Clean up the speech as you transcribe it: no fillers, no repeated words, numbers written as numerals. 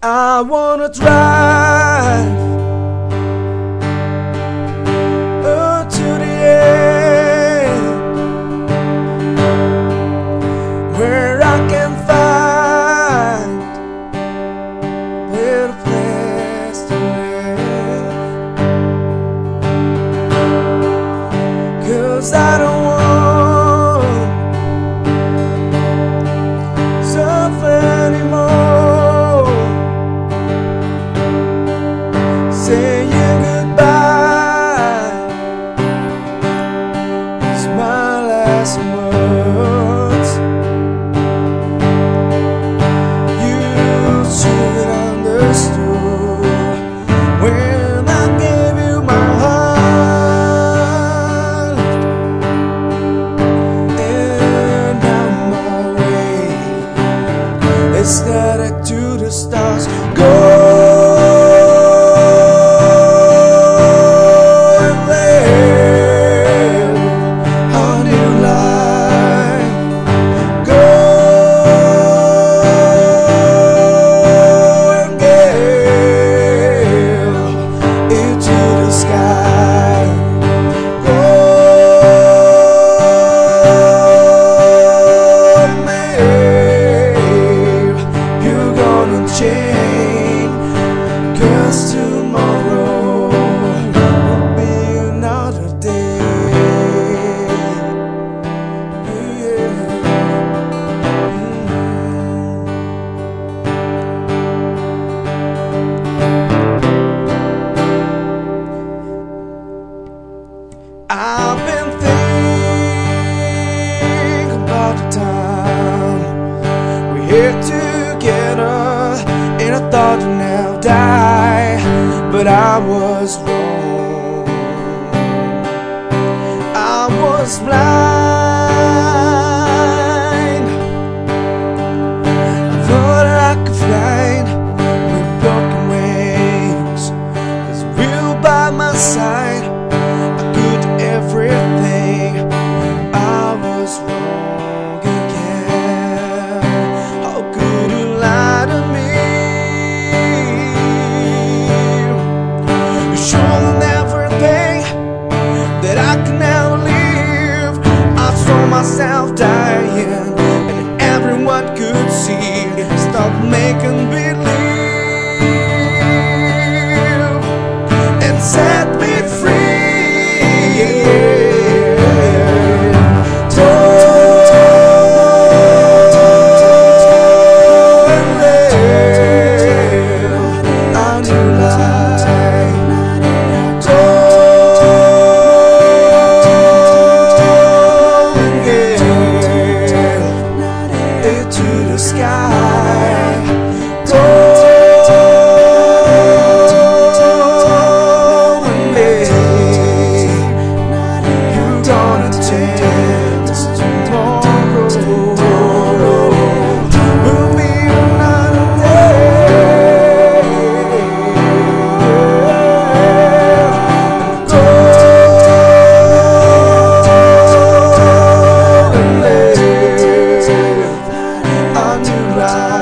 I wanna drive to the end, where I can find a better place to live. 'Cause I don't want suffer anymore. Saying goodbye is my last words. You should understood when I gave you my heart, and now my way is headed to the stars. Go change, 'cause tomorrow will be another day. I've been thinking about the time we're here together, and I thought you'd now die, but I was wrong. I was blind. I thought I could fly with broken wings, 'cause you by my side, I could do everything. I was wrong again. How could you lie to me? Myself dying, and everyone could see. Stop making believe and set me free. Don't live a new life. To the sky, go and live. You're gonna change tomorrow. Will be another day. Go and live a new life.